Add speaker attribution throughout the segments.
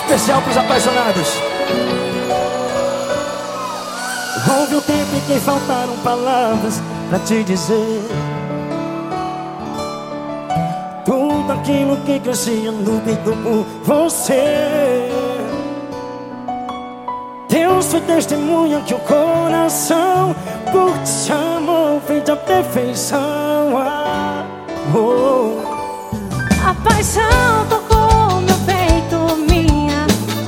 Speaker 1: especial pros apaixonados.
Speaker 2: Houve um tempo em que faltaram palavras pra te dizer tudo aquilo que crescia no peito por você. Deus foi testemunha que o coração por ti te amou, feito a perfeição.
Speaker 3: A paixão tocou meu peito, minha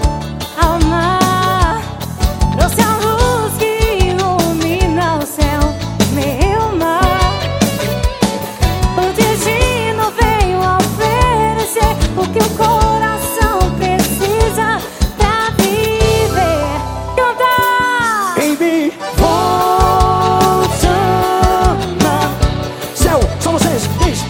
Speaker 3: alma. Trouxe a luz que ilumina o céu, meu mar. O destino veio oferecer o que o coração precisa pra viver. Cantar!
Speaker 2: Baby, vou te amar. Céu, só vocês, diz.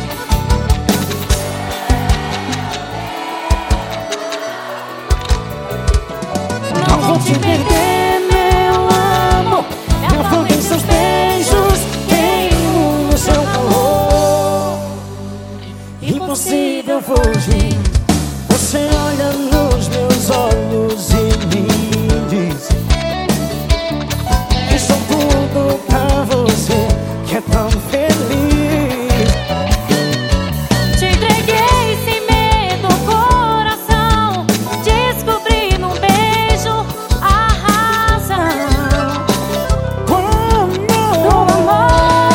Speaker 2: Não vou te perder, meu amor. Me afogo em seus beijos, queimo no seu calor. Impossível fugir. Você olha nos meus olhos e me diz que sou tudo pra você, que é tão feliz.
Speaker 3: Te entreguei sem medo, coração. Descobri num beijo a razão do amor.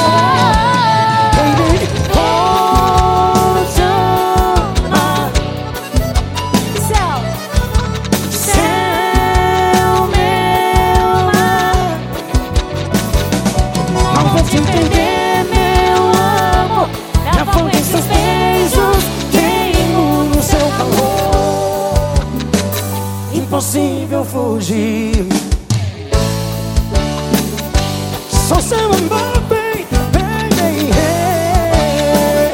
Speaker 2: Baby, vou te amar.
Speaker 3: Céu,
Speaker 2: Céu, meu mar. Não vou te entender, meu amor. Me afogo em seus beijos, queimo no seu calor. Impossível fugir. Sou seu amor, baby, baby, hey.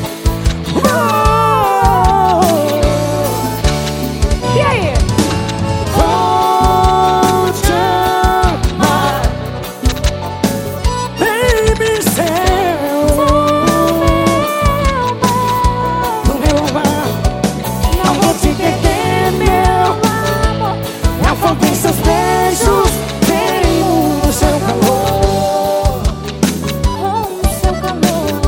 Speaker 3: e aí?
Speaker 2: Vou te amar, baby, céu, no meu mar. Não vou te perder, meu amor. Me afogo em seus beijos, queimo no seu calor.
Speaker 3: Com o seu calor,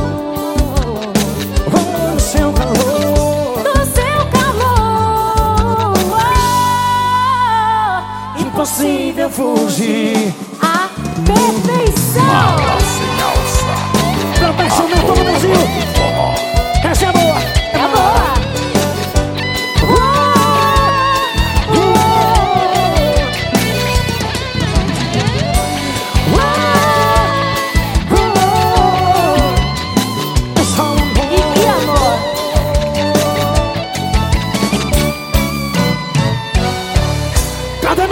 Speaker 2: Oh, no seu calor.
Speaker 3: do seu calor.
Speaker 2: Impossível fugir.
Speaker 3: A perfeição.